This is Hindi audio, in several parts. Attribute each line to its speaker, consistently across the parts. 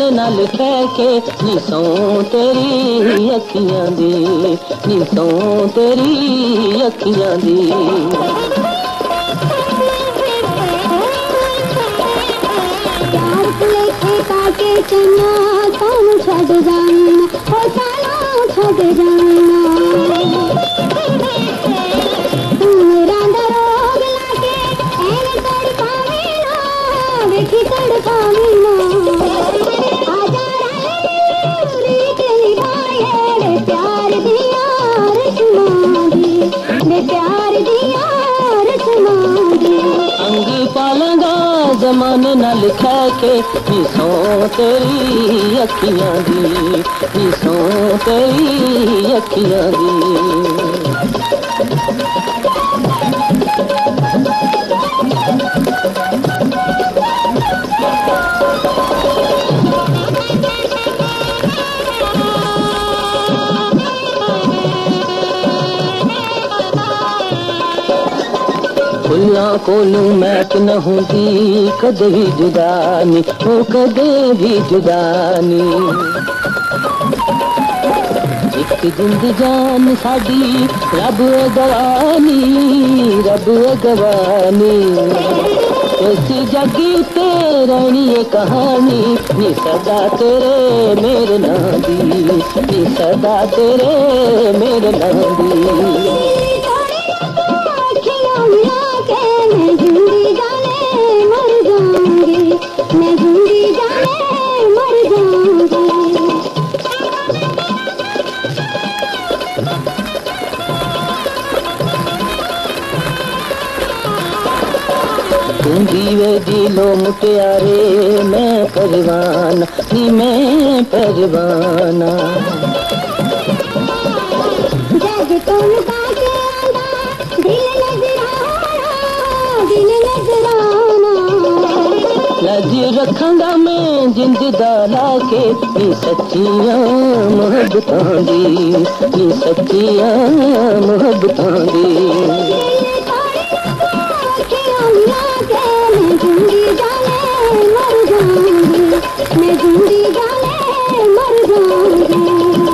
Speaker 1: ना लिखे के निसों तेरी अखियां दी, निसों तेरी अखियां दी।
Speaker 2: प्यार लेके काके चन्ना सानू छड़ जाना, ओ सानू छड़ जाना। मेरा रोग लाके ऐन तड़पावे ना, देखी तड़पावे ना। आजा रीत निभाए रे प्यार दिया रस्मां दी, रे प्यार दिया रस्मां दी।
Speaker 1: अंग पालंगा जमाने ना लिखा के निसों तेरी अखियां दी, निसों तेरी अखियां दी। फुल्लां कोलू मैच न होंदी कदे भी जुदानी, ओ कदे भी जुदानी। एक जिंद जान साडी रब गवानी, रब गवानी। इस जग ते रहनी ये कहानी, नी सदा तेरे मेरे नाम दी, नी सदा तेरे मेरे नाम दी।
Speaker 2: मैं जिंदगी जाने मर जाऊंगी, मैं जिंदगी जाने मर जाऊंगी।
Speaker 1: तुम दीवे दिलो मुटियारे मैं परवाना, नी मैं परवाना।
Speaker 2: जग तो लुका के आंदा दिल नजराना, दिल नजराना।
Speaker 1: लज रखांगा मैं जिंद दा लाके नी सच्चियां मुहब्बतां दी, नी सच्चियां मुहब्बतां दी।
Speaker 2: मैं जिंदगी जाने मर जाऊंगी, मैं जिंदगी जाने मर जाऊंगी।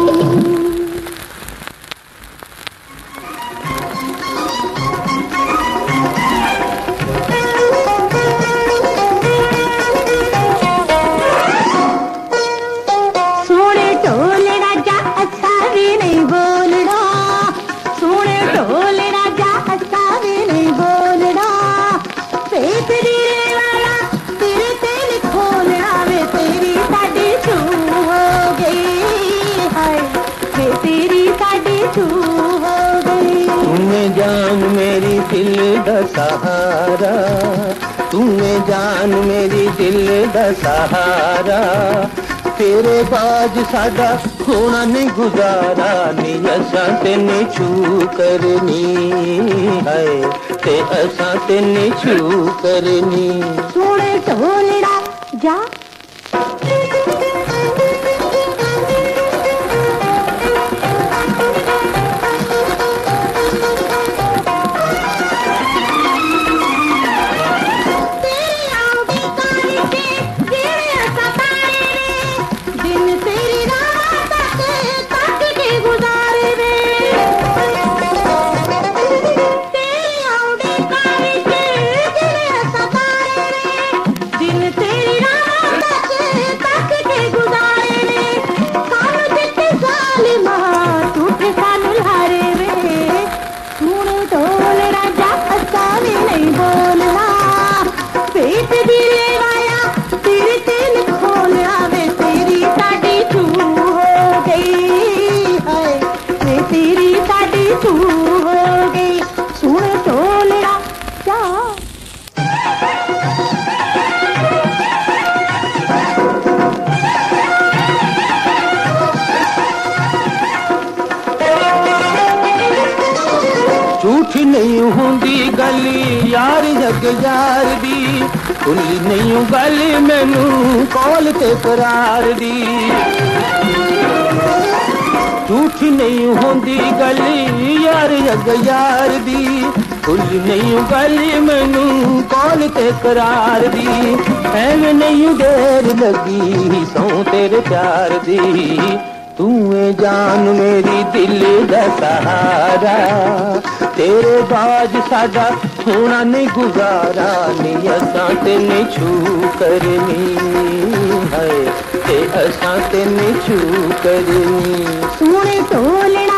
Speaker 1: दिल दा सहारा, तूने जान मेरी दिल दा सहारा। तेरे बाज साडा होना नहीं गुजारा, नी असां तेने छू करनी है, ते असां तेने छू करनी।
Speaker 2: सोने ढोलड़ा जा
Speaker 1: झूठ नहीं होंदी गल यार जग यार दी, भुली नहीं गल मैनू कौल ते करार दी। झूठी नहीं होंदी गली यार अग यार दी खुल नहीं गली मैनू कौल ते करार दी एवें नहीं देर लगी सौ तेरे प्यार दी तू है जान मेरी दिल दा सहारा तेरे बाज साडा होना नहीं गुजारा नहीं असां ते नहीं छू करनी है ते असां ते नहीं छू करनी
Speaker 2: सोने ढोलना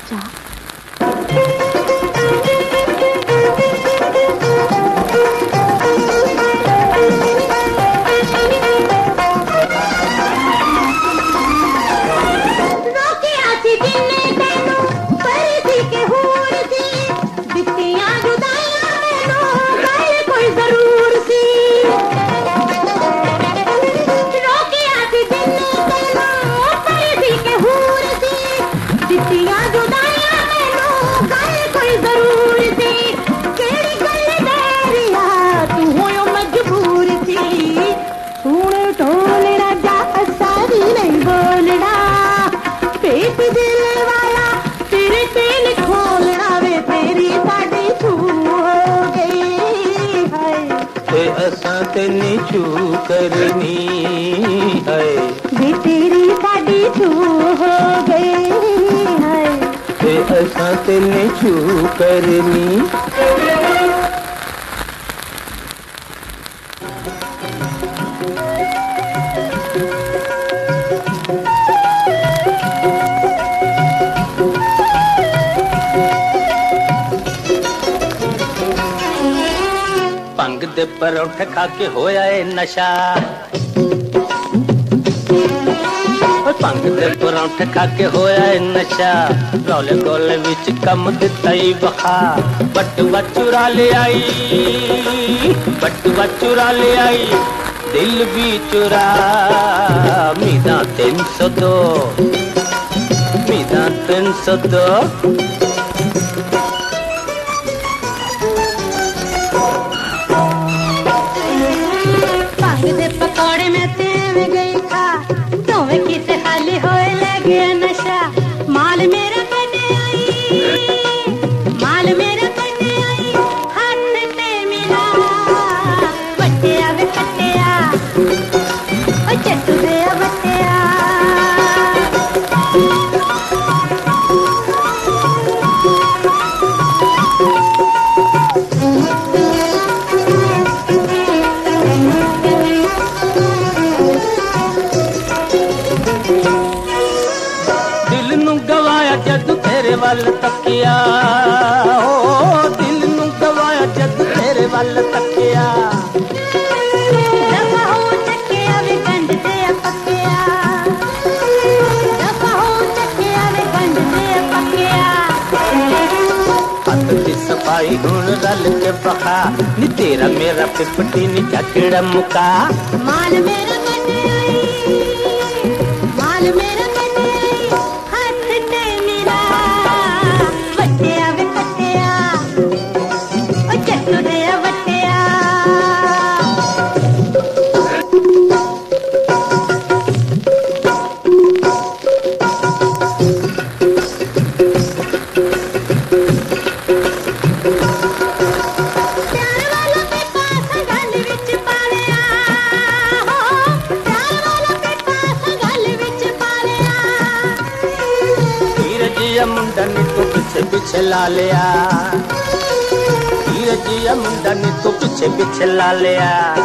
Speaker 1: तेनी छू करनी है
Speaker 2: भी तेरी साड़ी छू हो गई है
Speaker 1: ते असां तेनी छू करनी दे परोठे खा के होया है नशा भंग दे परोठे खा के होया है नशा रौले गोले विच कम दिता ही बखा बटुआ चुरा ले आई बटुआ चुरा ले आई दिल भी चुरा मीदा 302 मीदा 302
Speaker 2: पकौड़े में तेल गई था तुम्हें किसे खाली होए लगे नशा माल मेरा करने आई माल मेरा करने आई हाथ से मिला बटिया वे कटिया ओ चट्टू दे बटिया
Speaker 1: वल तकिया ओ दिल नू गवाया जद तेरे वल तकिया
Speaker 2: दफा हो चकिया वे गंढ दे पकिया दफा हो चकिया वे गंढ दे पकिया
Speaker 1: हथ दी सफाई हुण रल के बखा नी तेरा मेरा पिपटी नी झगड़ा मुका
Speaker 2: माल मेरा कटे आई माल मेरा कटे आई हाथ ते मिला बटिया वे कटिया ओ चट्टू दे बटिया
Speaker 1: मुंडा ने तो पीछे पीछे ला लिया धीरजिया मुंडा ने तो पीछे पीछे ला लिया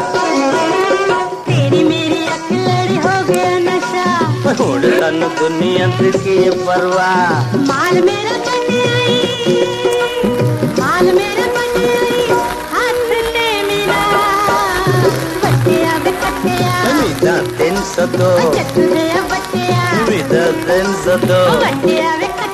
Speaker 2: तेरी मेरी अख लड़ी हो गया नशा
Speaker 1: हुण तन्नू दुनिया की परवाह
Speaker 2: माल मेरा कटे आई माल मेरा कटे आई हाथ ते मिला बटिया वे कटिया
Speaker 1: मीदा 302
Speaker 2: चट्टू दे बटिया
Speaker 1: मीदा 302
Speaker 2: बटिया वे